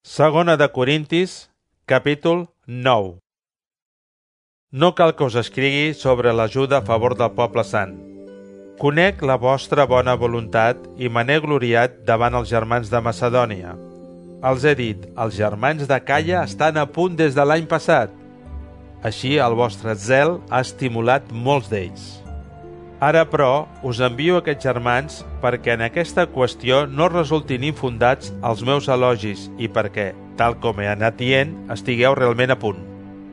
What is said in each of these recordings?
Segona de Corintis, capítol 9. No cal que us escrigui sobre l'ajuda a favor del poble sant. Conec la vostra bona voluntat i me n'he gloriat davant els germans de Macedònia. Els he dit, els germans d'Acaia estan a punt des de l'any passat. Així el vostre zel ha estimulat molts d'ells. Ara, però, us envio aquests germans perquè en aquesta qüestió no resultin infundats els meus elogis i perquè, tal com he anat dient, estigueu realment a punt.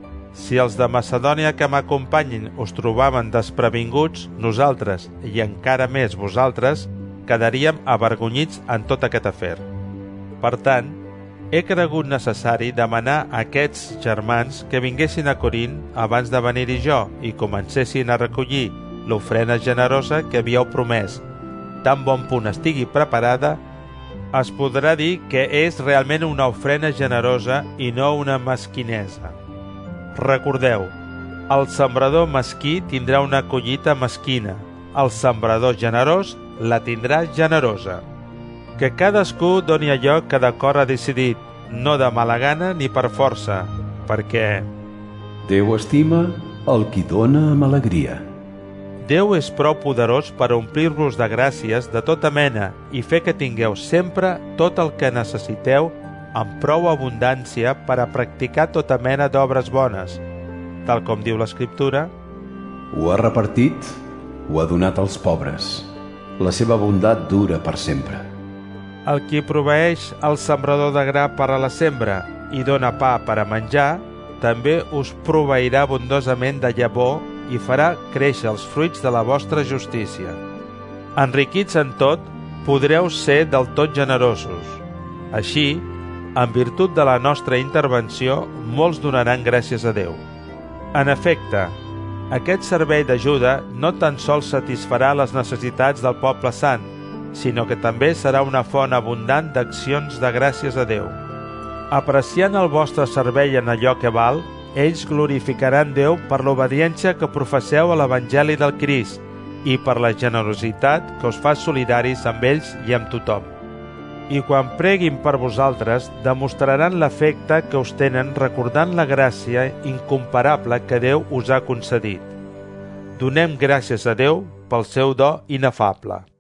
Si els de Macedònia que m'acompanyin us trobaven desprevinguts, nosaltres, i encara més vosaltres, quedaríem avergonyits en tot aquest afer. Per tant, he cregut necessari demanar a aquests germans que vinguessin a Corint abans de venir-hi jo i comencessin a recollir l'ofrena generosa que havíeu promès. Tan bon punt estigui preparada, es podrà dir que és realment una ofrena generosa i no una mesquinesa. Recordeu, el sembrador mesquí tindrà una collita mesquina, el sembrador generós la tindrà generosa. Que cadascú doni allò que de cor ha decidit, no de mala gana ni per força, perquè Déu estima el qui dona amb alegria. Déu és prou poderós per omplir-vos de gràcies de tota mena i fer que tingueu sempre tot el que necessiteu amb prou abundància per a practicar tota mena d'obres bones. Tal com diu l'Escriptura, Ho ha repartit, ho ha donat als pobres. La seva bondat dura per sempre. el qui proveeix el sembrador de gra per a la sembra i dona pa per a menjar, també us proveirà bondosament de llavor i farà créixer els fruits de la vostra justícia. Enriquits en tot, podreu ser del tot generosos. Així, en virtut de la nostra intervenció, molts donaran gràcies a Déu. En efecte, aquest servei d'ajuda no tan sols satisfarà les necessitats del poble sant, sinó que també serà una font abundant d'accions de gràcies a Déu. Apreciant el vostre servei en allò que val, ells glorificaran Déu per l'obediència que professeu a l'Evangeli del Crist i per la generositat que us fa solidaris amb ells i amb tothom. I quan preguin per vosaltres, demostraran l'afecte que us tenen recordant la gràcia incomparable que Déu us ha concedit. Donem gràcies a Déu pel seu do inefable.